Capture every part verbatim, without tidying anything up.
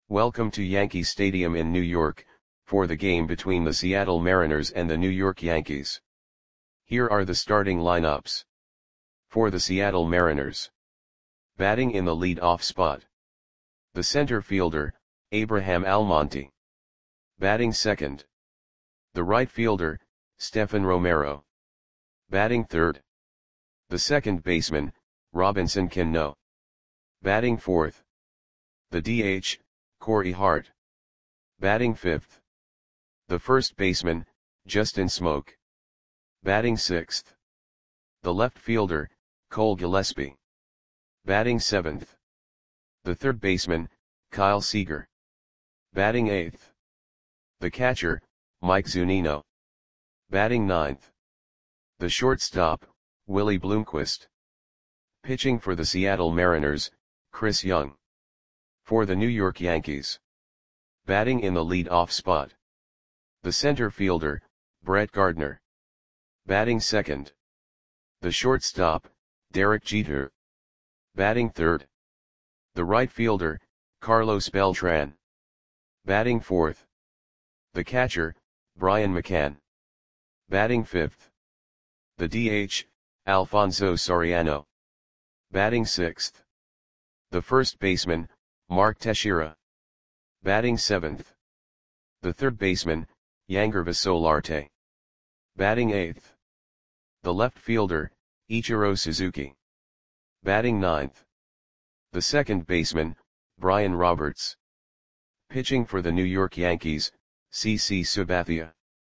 Welcome to Yankee Stadium in New York, for the game between the Seattle Mariners and the New York Yankees. Here are the starting lineups. For the Seattle Mariners. Batting in the lead-off spot. The center fielder, Abraham Almonte. Batting second. The right fielder, Stephen Romero. Batting third. The second baseman, Robinson Cano. Batting fourth. The D H, Corey Hart. Batting fifth. The first baseman, Justin Smoak. Batting sixth. The left fielder, Cole Gillespie. Batting seventh. The third baseman, Kyle Seager. Batting eighth. The catcher, Mike Zunino. Batting ninth. The shortstop, Willie Bloomquist. Pitching for the Seattle Mariners, Chris Young. For the New York Yankees. Batting in the lead-off spot. The center fielder, Brett Gardner. Batting second. The shortstop, Derek Jeter. Batting third. The right fielder, Carlos Beltran. Batting fourth. The catcher, Brian McCann. Batting fifth. The D H, Alfonso Soriano. Batting sixth. The first baseman, Mark Teixeira. Batting seventh. The third baseman, Yangervis Solarte. Batting eighth. The left fielder, Ichiro Suzuki. Batting ninth. The second baseman, Brian Roberts. Pitching for the New York Yankees, C C Sabathia.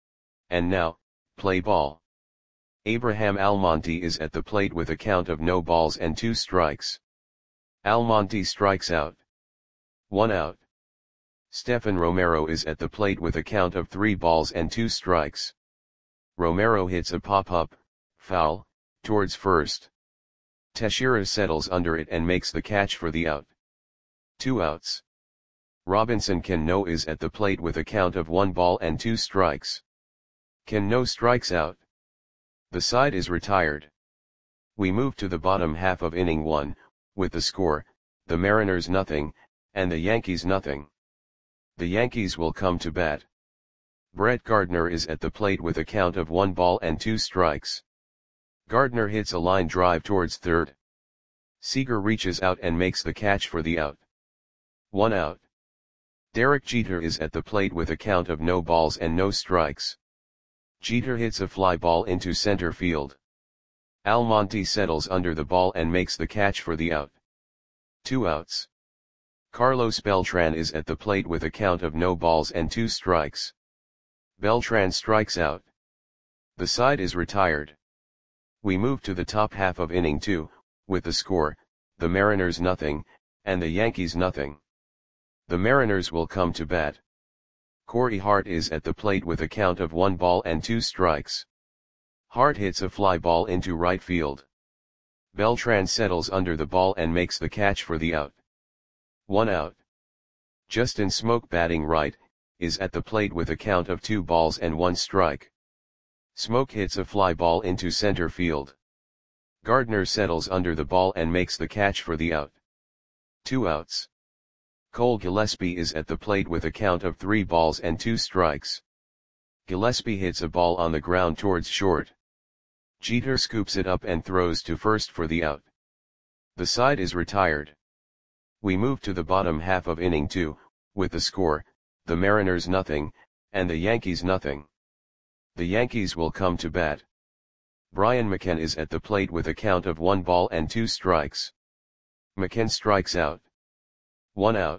And now, play ball. Abraham Almonte is at the plate with a count of no balls and two strikes. Almonte strikes out. One out. Stephen Romero is at the plate with a count of three balls and two strikes. Romero hits a pop-up, foul, towards first. Teixeira settles under it and makes the catch for the out. Two outs. Robinson Cano is at the plate with a count of one ball and two strikes. Cano strikes out. The side is retired. We move to the bottom half of inning one, with the score, the Mariners nothing, and the Yankees nothing. The Yankees will come to bat. Brett Gardner is at the plate with a count of one ball and two strikes. Gardner hits a line drive towards third. Seager reaches out and makes the catch for the out. One out. Derek Jeter is at the plate with a count of no balls and no strikes. Jeter hits a fly ball into center field. Almonte settles under the ball and makes the catch for the out. Two outs. Carlos Beltran is at the plate with a count of no balls and two strikes. Beltran strikes out. The side is retired. We move to the top half of inning two, with the score, the Mariners nothing, and the Yankees nothing. The Mariners will come to bat. Corey Hart is at the plate with a count of one ball and two strikes. Hart hits a fly ball into right field. Beltran settles under the ball and makes the catch for the out. One out. Justin Smoak, batting right, is at the plate with a count of two balls and one strike. Smoak hits a fly ball into center field. Gardner settles under the ball and makes the catch for the out. Two outs. Cole Gillespie is at the plate with a count of three balls and two strikes. Gillespie hits a ball on the ground towards short. Jeter scoops it up and throws to first for the out. The side is retired. We move to the bottom half of inning two, with the score, the Mariners nothing, and the Yankees nothing. The Yankees will come to bat. Brian McCann is at the plate with a count of one ball and two strikes. McCann strikes out. One out.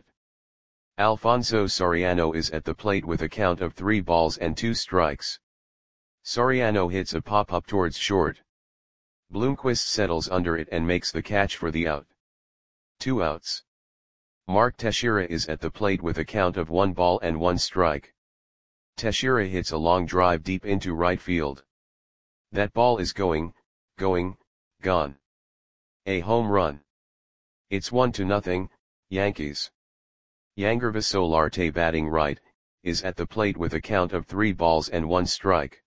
Alfonso Soriano is at the plate with a count of three balls and two strikes. Soriano hits a pop-up towards short. Bloomquist settles under it and makes the catch for the out. Two outs. Mark Teixeira is at the plate with a count of one ball and one strike. Teixeira hits a long drive deep into right field. That ball is going, going, gone. A home run. It's one to nothing, Yankees. Yangervis Solarte, batting right, is at the plate with a count of three balls and one strike.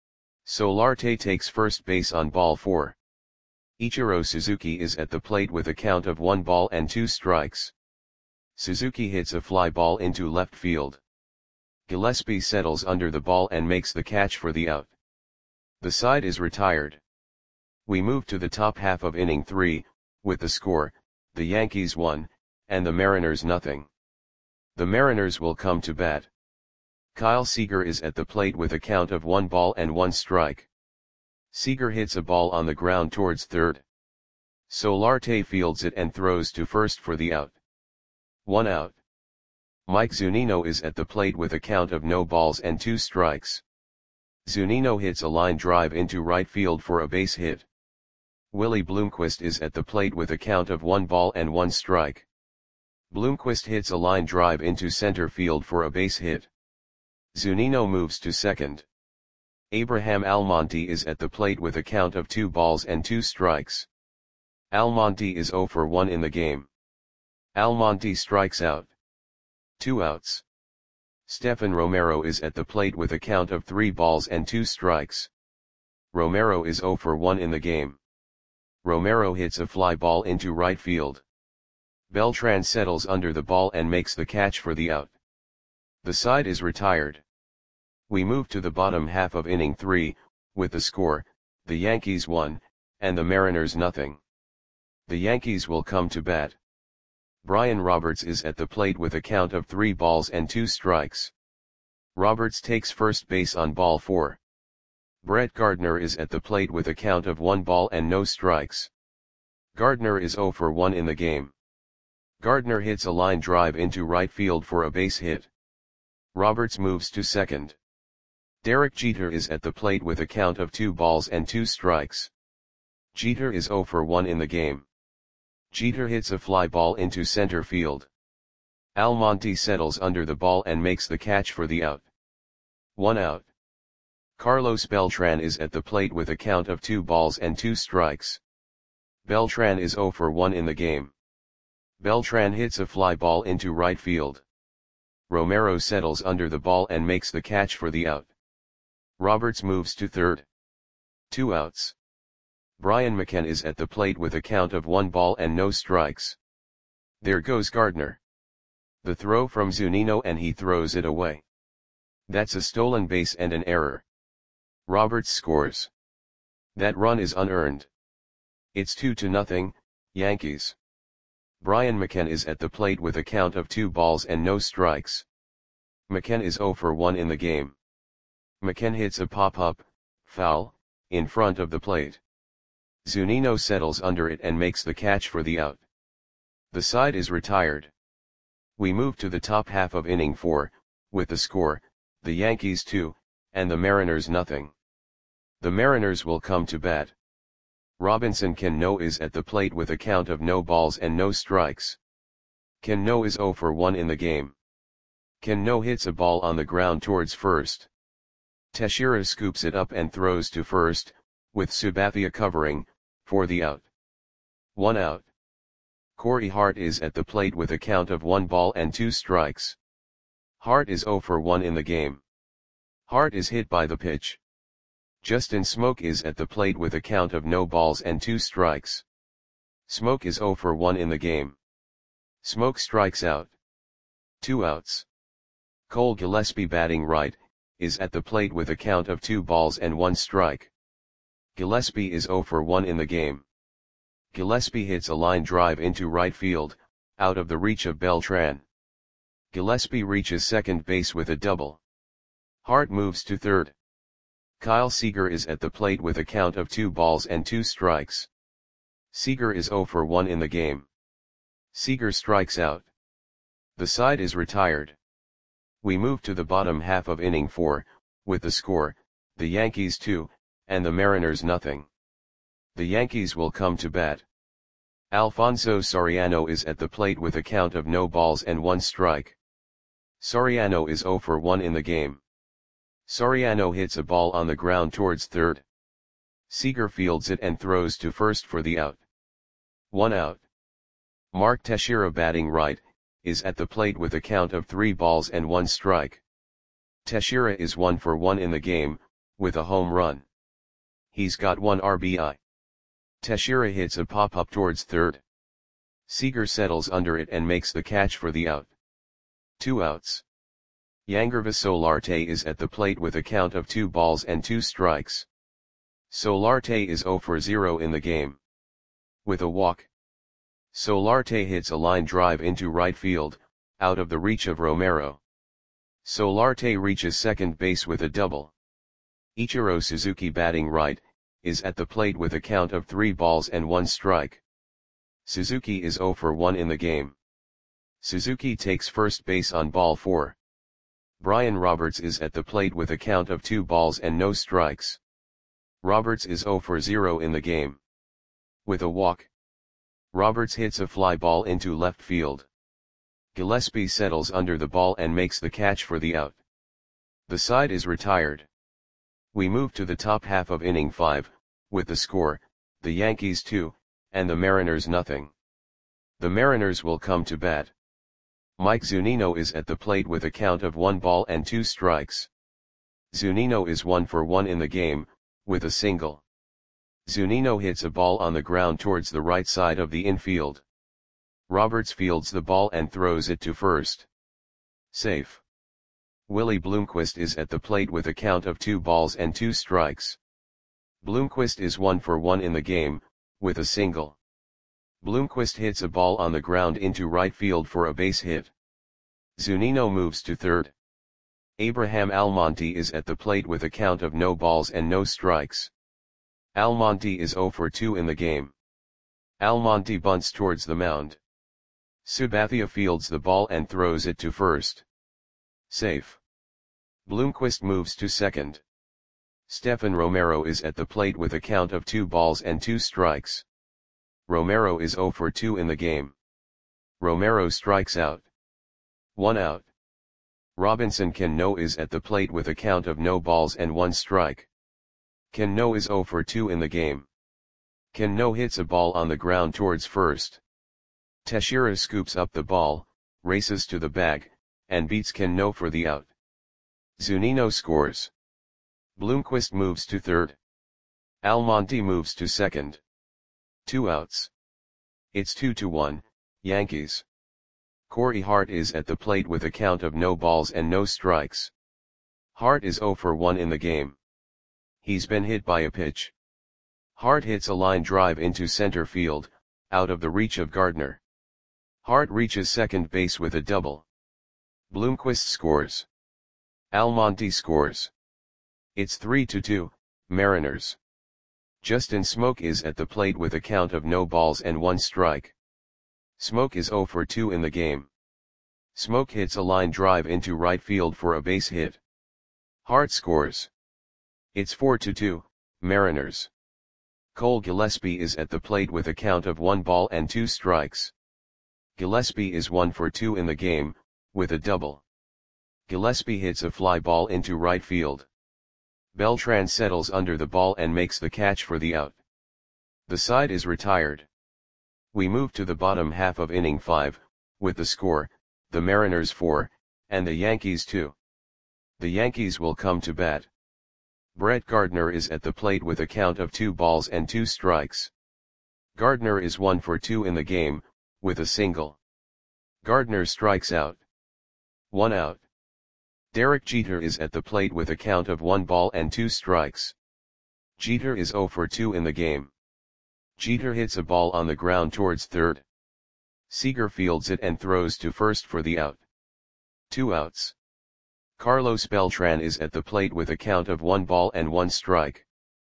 Solarte takes first base on ball four. Ichiro Suzuki is at the plate with a count of one ball and two strikes. Suzuki hits a fly ball into left field. Gillespie settles under the ball and makes the catch for the out. The side is retired. We move to the top half of inning three, with the score, the Yankees one, and the Mariners nothing. The Mariners will come to bat. Kyle Seager is at the plate with a count of one ball and one strike. Seager hits a ball on the ground towards third. Solarte fields it and throws to first for the out. One out. Mike Zunino is at the plate with a count of no balls and two strikes. Zunino hits a line drive into right field for a base hit. Willie Bloomquist is at the plate with a count of one ball and one strike. Bloomquist hits a line drive into center field for a base hit. Zunino moves to second. Abraham Almonte is at the plate with a count of two balls and two strikes. Almonte is zero for one in the game. Almonte strikes out. Two outs. Stephen Romero is at the plate with a count of three balls and two strikes. Romero is zero for one in the game. Romero hits a fly ball into right field. Beltran settles under the ball and makes the catch for the out. The side is retired. We move to the bottom half of inning three, with the score, the Yankees one, and the Mariners nothing. The Yankees will come to bat. Brian Roberts is at the plate with a count of three balls and two strikes. Roberts takes first base on ball four. Brett Gardner is at the plate with a count of one ball and no strikes. Gardner is zero for one in the game. Gardner hits a line drive into right field for a base hit. Roberts moves to second. Derek Jeter is at the plate with a count of two balls and two strikes. Jeter is zero for one in the game. Jeter hits a fly ball into center field. Almonte settles under the ball and makes the catch for the out. One out. Carlos Beltran is at the plate with a count of two balls and two strikes. Beltran is zero for one in the game. Beltran hits a fly ball into right field. Romero settles under the ball and makes the catch for the out. Roberts moves to third. Two outs. Brian McCann is at the plate with a count of one ball and no strikes. There goes Gardner. The throw from Zunino and he throws it away. That's a stolen base and an error. Roberts scores. That run is unearned. It's two to nothing, Yankees. Brian McCann is at the plate with a count of two balls and no strikes. McCann is zero for one in the game. McCann hits a pop-up, foul, in front of the plate. Zunino settles under it and makes the catch for the out. The side is retired. We move to the top half of inning four, with the score, the Yankees two, and the Mariners nothing. The Mariners will come to bat. Robinson Cano is at the plate with a count of no balls and no strikes. Cano is zero for one in the game. Cano hits a ball on the ground towards first. Teixeira scoops it up and throws to first, with Sabathia covering, for the out. One out. Corey Hart is at the plate with a count of one ball and two strikes. Hart is zero for one in the game. Hart is hit by the pitch. Justin Smoke is at the plate with a count of no balls and two strikes. Smoke is zero for one in the game. Smoke strikes out. Two outs. Cole Gillespie batting right, is at the plate with a count of two balls and one strike. Gillespie is zero for one in the game. Gillespie hits a line drive into right field, out of the reach of Beltran. Gillespie reaches second base with a double. Hart moves to third. Kyle Seager is at the plate with a count of two balls and two strikes. Seager is zero for one in the game. Seager strikes out. The side is retired. We move to the bottom half of inning four, with the score, the Yankees two, and the Mariners nothing. The Yankees will come to bat. Alfonso Soriano is at the plate with a count of no balls and one strike. Soriano is zero for one in the game. Soriano hits a ball on the ground towards third. Seager fields it and throws to first for the out. One out. Mark Teixeira batting right, is at the plate with a count of three balls and one strike. Teixeira is one for one in the game, with a home run. He's got one R B I. Teixeira hits a pop-up towards third. Seager settles under it and makes the catch for the out. Two outs. Yangervis Solarte is at the plate with a count of two balls and two strikes. Solarte is zero for zero in the game. With a walk, Solarte hits a line drive into right field, out of the reach of Romero. Solarte reaches second base with a double. Ichiro Suzuki, batting right, is at the plate with a count of three balls and one strike. Suzuki is zero for one in the game. Suzuki takes first base on ball four. Brian Roberts is at the plate with a count of two balls and no strikes. Roberts is zero for zero in the game. With a walk, Roberts hits a fly ball into left field. Gillespie settles under the ball and makes the catch for the out. The side is retired. We move to the top half of inning five, with the score, the Yankees two, and the Mariners nothing. The Mariners will come to bat. Mike Zunino is at the plate with a count of one ball and two strikes. Zunino is one for one in the game, with a single. Zunino hits a ball on the ground towards the right side of the infield. Roberts fields the ball and throws it to first. Safe. Willie Bloomquist is at the plate with a count of two balls and two strikes. Bloomquist is one for one in the game, with a single. Bloomquist hits a ball on the ground into right field for a base hit. Zunino moves to third. Abraham Almonte is at the plate with a count of no balls and no strikes. Almonte is zero for two in the game. Almonte bunts towards the mound. Sabathia fields the ball and throws it to first. Safe. Bloomquist moves to second. Stephen Romero is at the plate with a count of two balls and two strikes. Romero is zero for two in the game. Romero strikes out. One out. Robinson Cano is at the plate with a count of no balls and one strike. Cano is zero for two in the game. Cano hits a ball on the ground towards first. Teixeira scoops up the ball, races to the bag, and beats Cano for the out. Zunino scores. Bloomquist moves to third. Almonte moves to second. Two outs. It's two to one, Yankees. Corey Hart is at the plate with a count of no balls and no strikes. Hart is zero for one in the game. He's been hit by a pitch. Hart hits a line drive into center field, out of the reach of Gardner. Hart reaches second base with a double. Bloomquist scores. Almonte scores. It's three to two, Mariners. Justin Smoke is at the plate with a count of no balls and one strike. Smoke is zero for two in the game. Smoke hits a line drive into right field for a base hit. Hart scores. It's four to two, Mariners. Cole Gillespie is at the plate with a count of one ball and two strikes. Gillespie is one for two in the game, with a double. Gillespie hits a fly ball into right field. Beltran settles under the ball and makes the catch for the out. The side is retired. We move to the bottom half of inning five, with the score, the Mariners four, and the Yankees two. The Yankees will come to bat. Brett Gardner is at the plate with a count of two balls and two strikes. Gardner is one for two in the game, with a single. Gardner strikes out. One out. Derek Jeter is at the plate with a count of one ball and two strikes. Jeter is zero for two in the game. Jeter hits a ball on the ground towards third. Seager fields it and throws to first for the out. Two outs. Carlos Beltran is at the plate with a count of one ball and one strike.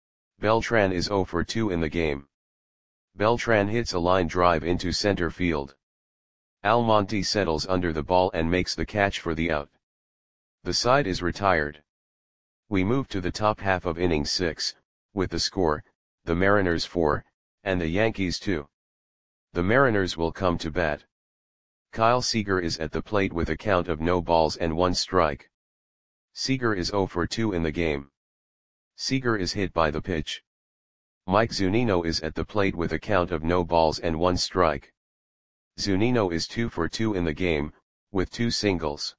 Beltran is zero for two in the game. Beltran hits a line drive into center field. Almonte settles under the ball and makes the catch for the out. The side is retired. We move to the top half of inning six, with the score, the Mariners four, and the Yankees two. The Mariners will come to bat. Kyle Seager is at the plate with a count of no balls and one strike. Seager is zero for two in the game. Seager is hit by the pitch. Mike Zunino is at the plate with a count of no balls and one strike. Zunino is two for two in the game, with two singles.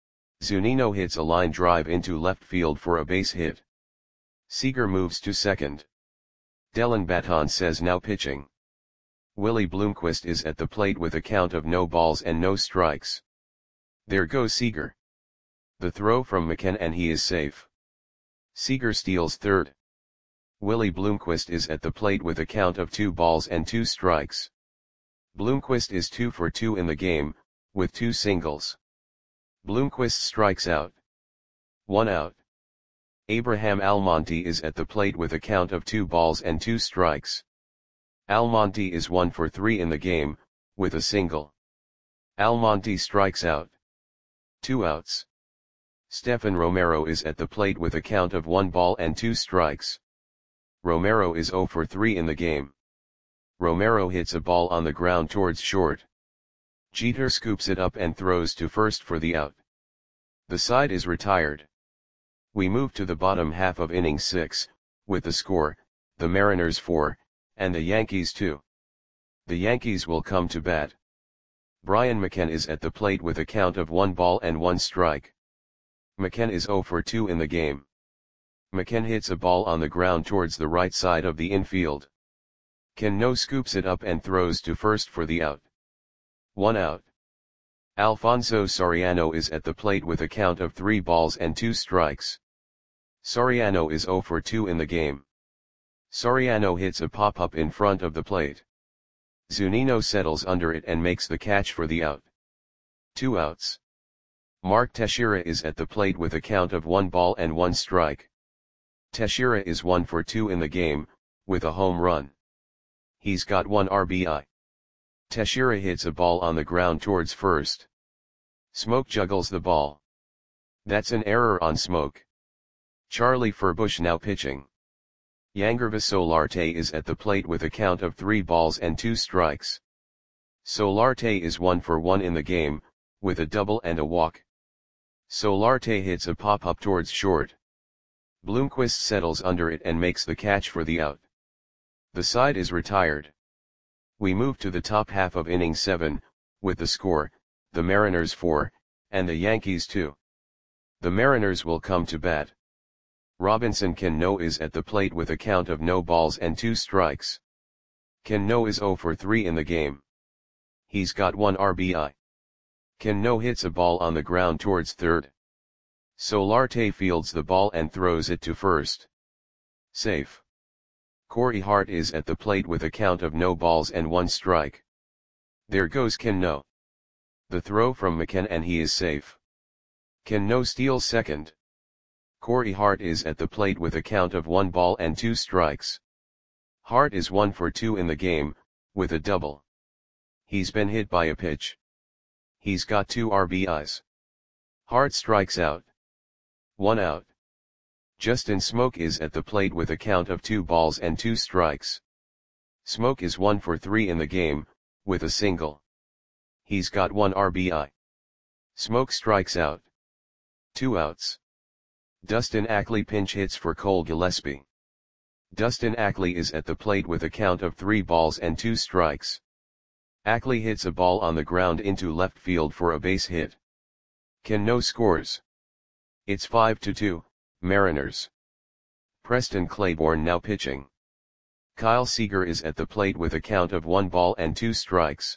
Zunino hits a line drive into left field for a base hit. Seager moves to second. Dellin Baton says now pitching. Willie Bloomquist is at the plate with a count of no balls and no strikes. There goes Seager. The throw from McCann and he is safe. Seager steals third. Willie Bloomquist is at the plate with a count of two balls and two strikes. Bloomquist is two for two in the game, with two singles. Bloomquist strikes out. One out. Abraham Almonte is at the plate with a count of two balls and two strikes. Almonte is one for three in the game, with a single. Almonte strikes out. Two outs. Stephen Romero is at the plate with a count of one ball and two strikes. Romero is zero for three in the game. Romero hits a ball on the ground towards short. Jeter scoops it up and throws to first for the out. The side is retired. We move to the bottom half of inning six, with the score, the Mariners four, and the Yankees two. The Yankees will come to bat. Brian McCann is at the plate with a count of one ball and one strike. McCann is zero for two in the game. McCann hits a ball on the ground towards the right side of the infield. Cano scoops it up and throws to first for the out. One out. Alfonso Soriano is at the plate with a count of three balls and two strikes. Soriano is zero for two in the game. Soriano hits a pop-up in front of the plate. Zunino settles under it and makes the catch for the out. Two outs. Mark Teixeira is at the plate with a count of one ball and one strike. Teixeira is one for two in the game, with a home run. He's got one R B I. Teixeira hits a ball on the ground towards first. Smoke juggles the ball. That's an error on Smoke. Charlie Furbush now pitching. Yangervis Solarte is at the plate with a count of three balls and two strikes. Solarte is one for one in the game, with a double and a walk. Solarte hits a pop-up towards short. Bloomquist settles under it and makes the catch for the out. The side is retired. We move to the top half of inning seven, with the score, the Mariners four, and the Yankees two. The Mariners will come to bat. Robinson Cano is at the plate with a count of no balls and two strikes. Cano is zero for three in the game. He's got one R B I. Cano hits a ball on the ground towards third. Solarte fields the ball and throws it to first. Safe. Corey Hart is at the plate with a count of no balls and one strike. There goes Cano. The throw from McCann and he is safe. Cano steals second. Corey Hart is at the plate with a count of one ball and two strikes. Hart is one for two in the game, with a double. He's been hit by a pitch. He's got two R B Is. Hart strikes out. One out. Justin Smoke is at the plate with a count of two balls and two strikes. Smoke is one for three in the game, with a single. He's got one R B I. Smoke strikes out. Two outs. Dustin Ackley pinch hits for Cole Gillespie. Dustin Ackley is at the plate with a count of three balls and two strikes. Ackley hits a ball on the ground into left field for a base hit. Cano scores. It's five to two, Mariners. Preston Claiborne now pitching. Kyle Seager is at the plate with a count of one ball and two strikes.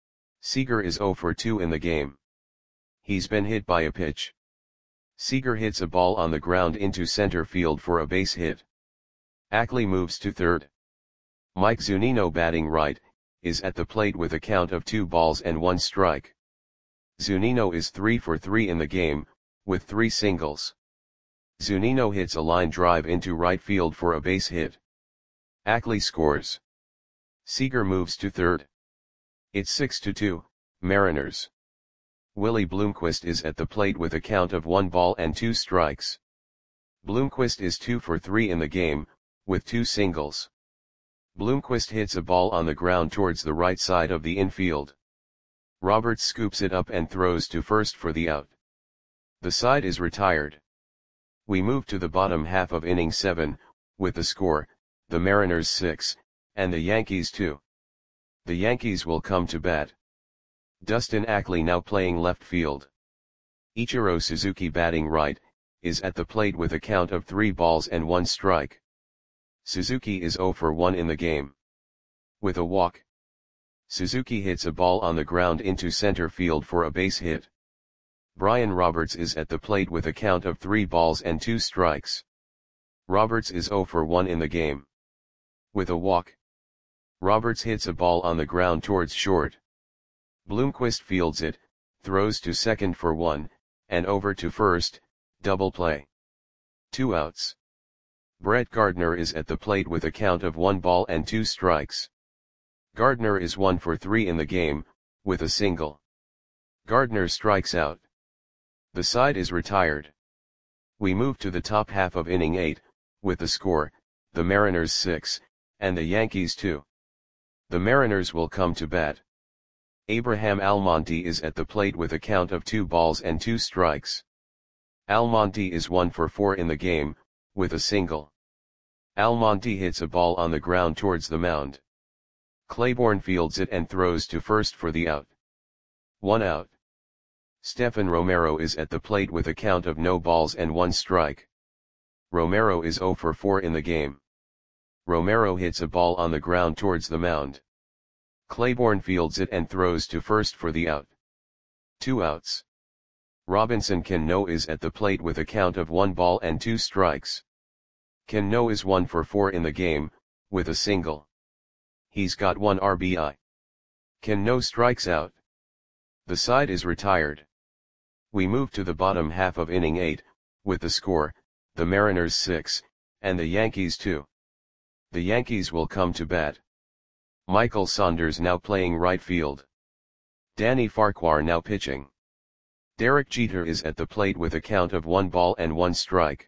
Seager is zero for two in the game. He's been hit by a pitch. Seager hits a ball on the ground into center field for a base hit. Ackley moves to third. Mike Zunino batting right, is at the plate with a count of two balls and one strike. Zunino is three for three in the game, with three singles. Zunino hits a line drive into right field for a base hit. Ackley scores. Seager moves to third. It's six to two, Mariners. Willie Bloomquist is at the plate with a count of one ball and two strikes. Bloomquist is two for three in the game, with two singles. Bloomquist hits a ball on the ground towards the right side of the infield. Roberts scoops it up and throws to first for the out. The side is retired. We move to the bottom half of inning seven, with the score, the Mariners six, and the Yankees two. The Yankees will come to bat. Dustin Ackley now playing left field. Ichiro Suzuki batting right, is at the plate with a count of three balls and one strike. Suzuki is zero for one in the game. With a walk. Suzuki hits a ball on the ground into center field for a base hit. Brian Roberts is at the plate with a count of three balls and two strikes. Roberts is zero for one in the game. With a walk, Roberts hits a ball on the ground towards short. Bloomquist fields it, throws to second for one, and over to first, double play. Two outs. Brett Gardner is at the plate with a count of one ball and two strikes. Gardner is one for three in the game, with a single. Gardner strikes out. The side is retired. We move to the top half of inning eight, with the score, the Mariners six, and the Yankees two. The Mariners will come to bat. Abraham Almonte is at the plate with a count of two balls and two strikes. Almonte is one for four in the game, with a single. Almonte hits a ball on the ground towards the mound. Claiborne fields it and throws to first for the out. One out. Stephen Romero is at the plate with a count of no balls and one strike. Romero is zero for four in the game. Romero hits a ball on the ground towards the mound. Claiborne fields it and throws to first for the out. Two outs. Robinson Cano is at the plate with a count of one ball and two strikes. Cano is one for four in the game, with a single. He's got one R B I. Cano strikes out. The side is retired. We move to the bottom half of inning eight, with the score, the Mariners six, and the Yankees two. The Yankees will come to bat. Michael Saunders now playing right field. Danny Farquhar now pitching. Derek Jeter is at the plate with a count of one ball and one strike.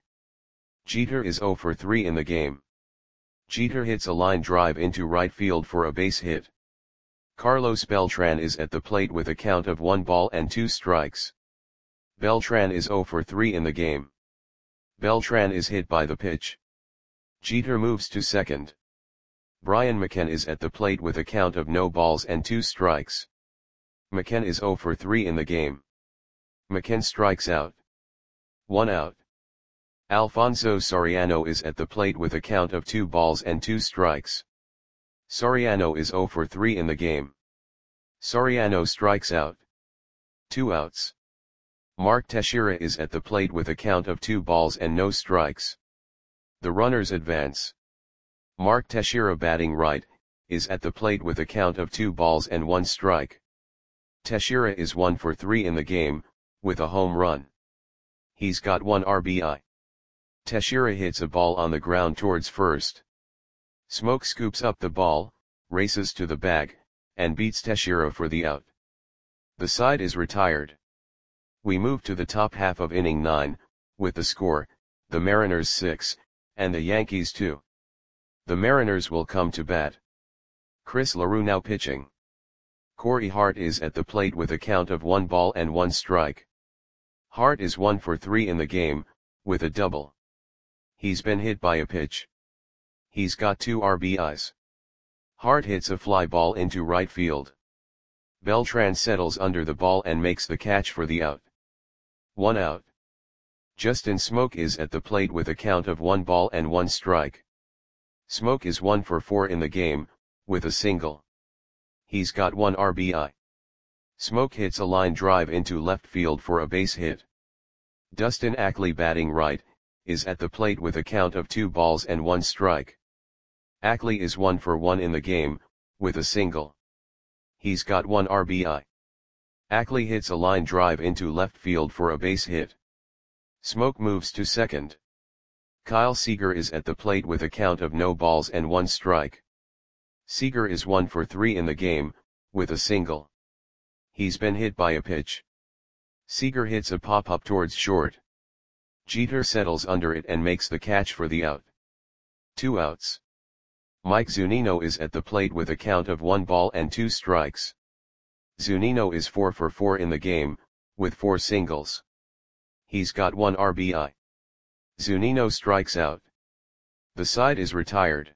Jeter is zero for three in the game. Jeter hits a line drive into right field for a base hit. Carlos Beltran is at the plate with a count of one ball and two strikes. Beltran is zero for three in the game. Beltran is hit by the pitch. Jeter moves to second. Brian McCann is at the plate with a count of no balls and two strikes. McCann is zero for three in the game. McCann strikes out. One out. Alfonso Soriano is at the plate with a count of two balls and two strikes. Soriano is zero for three in the game. Soriano strikes out. Two outs. Mark Teixeira is at the plate with a count of two balls and no strikes. The runners advance. Mark Teixeira, batting right, is at the plate with a count of two balls and one strike. Teixeira is one for three in the game, with a home run. He's got one R B I. Teixeira hits a ball on the ground towards first. Smoke scoops up the ball, races to the bag, and beats Teixeira for the out. The side is retired. We move to the top half of inning nine, with the score, the Mariners six, and the Yankees two. The Mariners will come to bat. Chris LaRue now pitching. Corey Hart is at the plate with a count of one ball and one strike. Hart is one for three in the game, with a double. He's been hit by a pitch. He's got two R B Is. Hart hits a fly ball into right field. Beltran settles under the ball and makes the catch for the out. One out. Justin Smoke is at the plate with a count of one ball and one strike. Smoke is one for four in the game, with a single. He's got one R B I. Smoke hits a line drive into left field for a base hit. Dustin Ackley, batting right, is at the plate with a count of two balls and one strike. Ackley is one for one in the game, with a single. He's got one R B I. Ackley hits a line drive into left field for a base hit. Smoke moves to second. Kyle Seager is at the plate with a count of no balls and one strike. Seager is one for three in the game, with a single. He's been hit by a pitch. Seager hits a pop-up towards short. Jeter settles under it and makes the catch for the out. Two outs. Mike Zunino is at the plate with a count of one ball and two strikes. Zunino is four for four in the game, with four singles. He's got one R B I. Zunino strikes out. The side is retired.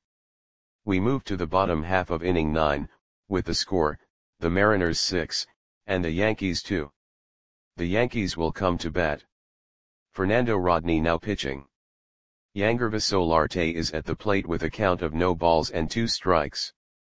We move to the bottom half of inning nine, with the score, the Mariners six, and the Yankees two. The Yankees will come to bat. Fernando Rodney now pitching. Yangervis Solarte is at the plate with a count of no balls and two strikes.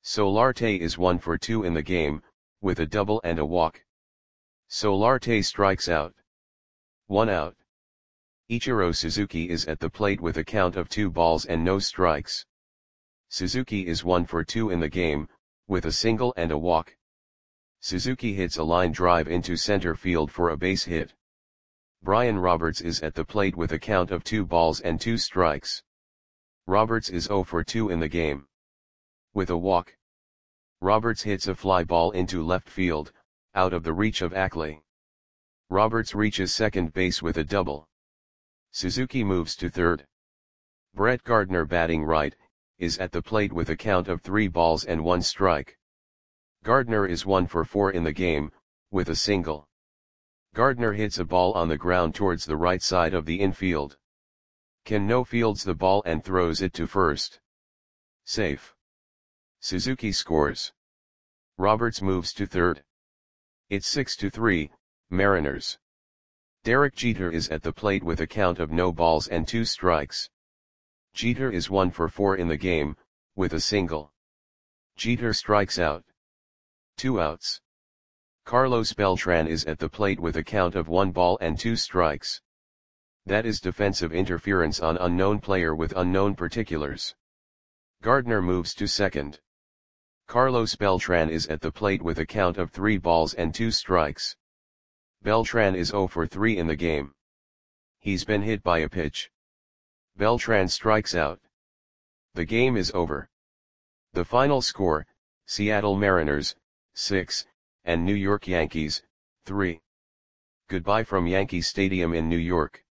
Solarte is one for two in the game, with a double and a walk. Solarte strikes out. One out. Ichiro Suzuki is at the plate with a count of two balls and no strikes. Suzuki is one for two in the game, with a single and a walk. Suzuki hits a line drive into center field for a base hit. Brian Roberts is at the plate with a count of two balls and two strikes. Roberts is zero for two in the game. With a walk. Roberts hits a fly ball into left field, out of the reach of Ackley. Roberts reaches second base with a double. Suzuki moves to third. Brett Gardner, batting right, is at the plate with a count of three balls and one strike. Gardner is one for four in the game, with a single. Gardner hits a ball on the ground towards the right side of the infield. Cano fields the ball and throws it to first. Safe. Suzuki scores. Roberts moves to third. It's six to three, Mariners. Derek Jeter is at the plate with a count of no balls and two strikes. Jeter is one for four in the game, with a single. Jeter strikes out. Two outs. Carlos Beltran is at the plate with a count of one ball and two strikes. That is defensive interference on unknown player with unknown particulars. Gardner moves to second. Carlos Beltran is at the plate with a count of three balls and two strikes. Beltran is zero for three in the game. He's been hit by a pitch. Beltran strikes out. The game is over. The final score, Seattle Mariners, six, and New York Yankees, three. Goodbye from Yankee Stadium in New York.